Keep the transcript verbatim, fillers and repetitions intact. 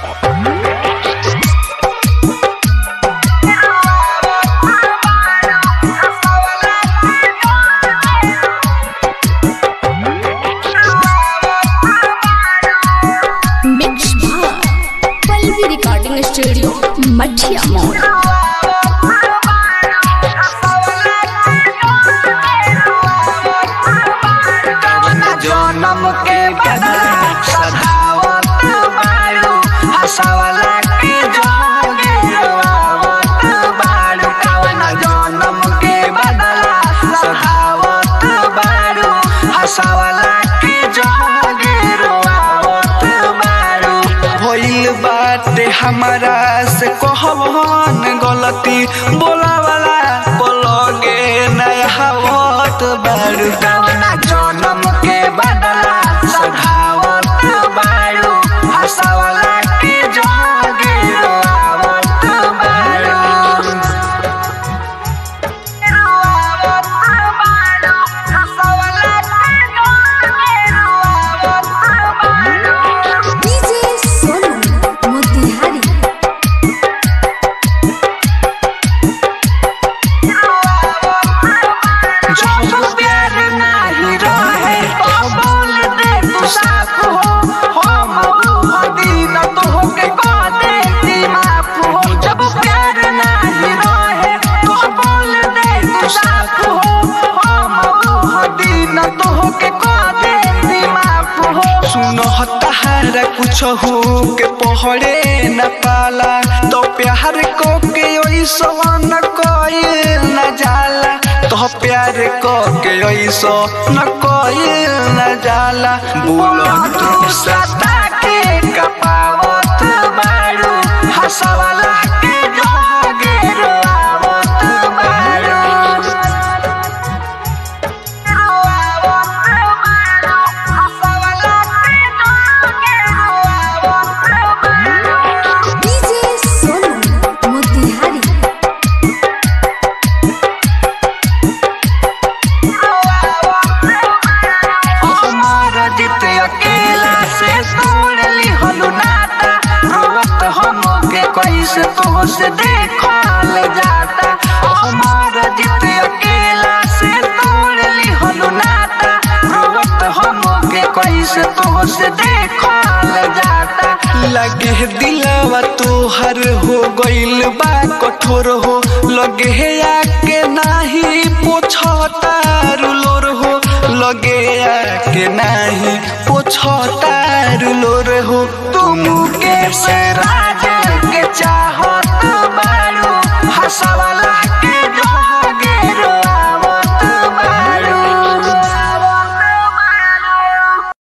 Studio मठिया मोड़। जनम के बदला सधावत बारू हंसवला के जोगे रोआवत बारू कवना जनम के बदला सधावत बारू हंसवला के जोगे रोआवत बारू होइल बाटे हमारा से कहवन गलती बोलावला बोलोगे नया हवत बारू कवना जनम के बदला सधावत बारू हंसवला के जोगे रोआवत बारू रोआवत बारू हंसवला के जोगे रोआवत बारू। डीजे सोनू मोतिहारी। जो प्यार नहीं रहे तो बोल दे तू साफ हो हम दिन तो के कह देती माफ हो। जब प्यार नहीं रहे तो बोल दे तू साफ हो हम दिन तो के कह देती माफ हो। सुनो तहारा कुछ हो के पहरे न पाला तो प्यार को के ओइसो न कोई न जाला तो प्यार को के ओइसो न कोई न जाला। बोलो तू सता के कपावत बारू हंसवला के जोगे रोआवत बारू रोआवत बारू हंसवला के जोगे रोआवत बारू। डीजे सोनू मोतिहारी। हमारा जित अकेला से तोड़ ली हलू नाता रोवत हम के कैसे तो से देखल जाता। हमारा जित अकेला से तोड़ ली हलू नाता रोवत हम के कैसे तो से देखल जाता। लगे दिलवा तोहर हो गइल बा कठोर हो लगे आके नाही पोछता रुलोर हो लगे आके नाही पोछता रुलोर हो तुम के से